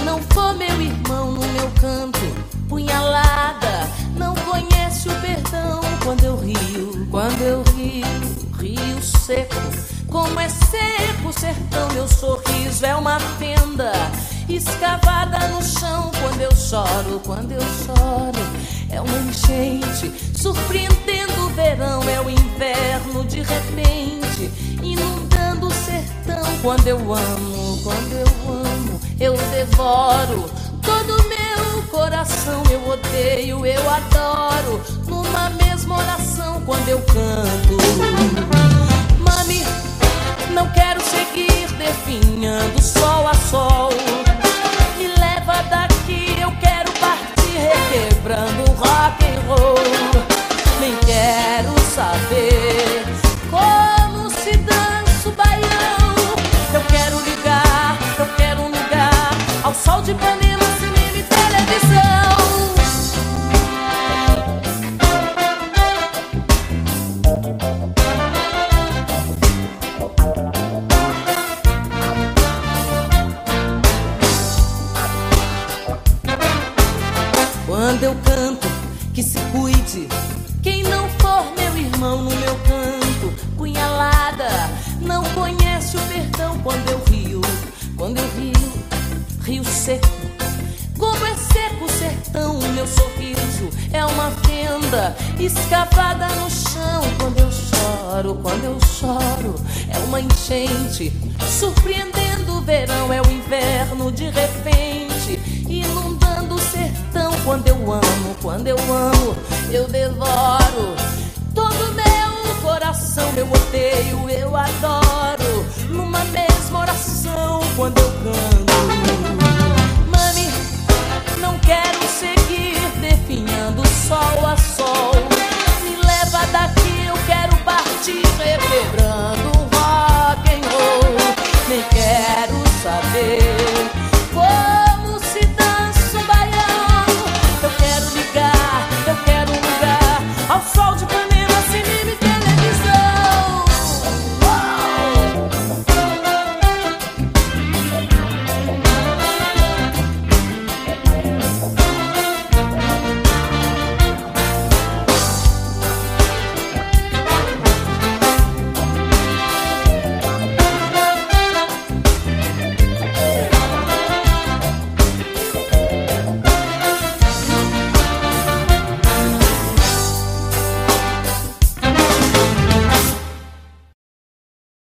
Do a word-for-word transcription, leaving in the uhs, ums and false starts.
não for meu irmão no meu canto, punhalada, não conhece o perdão. Quando eu rio, quando eu rio, rio seco, como é seco o sertão. Meu sorriso é uma fenda escavada no chão. Quando eu choro, quando eu choro, é uma enchente surpreendendo o verão. É o inverno de repente inundando o sertão. Quando eu amo, quando eu amo, eu devoro todo o meu coração. Eu odeio, eu adoro, numa mesma oração. Quando eu canto, mami, não quero seguir definhando sol a sol. Me leva daqui, eu quero partir requebrando rock and roll. Nem quero saber como se dança o baião. Eu quero ligar, eu quero um lugar ao sol de Ipanema, cinema e televisão. Quando eu canto, que se cuide quem não for meu irmão no meu canto. Punhalada, não conhece o perdão. Quando eu rio, quando eu rio, rio seco, como é seco o sertão. Meu sorriso é uma fenda escavada no chão. Quando eu choro, quando eu choro, é uma enchente surpreendendo o verão. É o inverno de repente inundando o sertão. Quando eu amo, quando eu amo, eu devoro todo o meu coração. Eu odeio, eu adoro, numa mesma oração. Quando eu canto,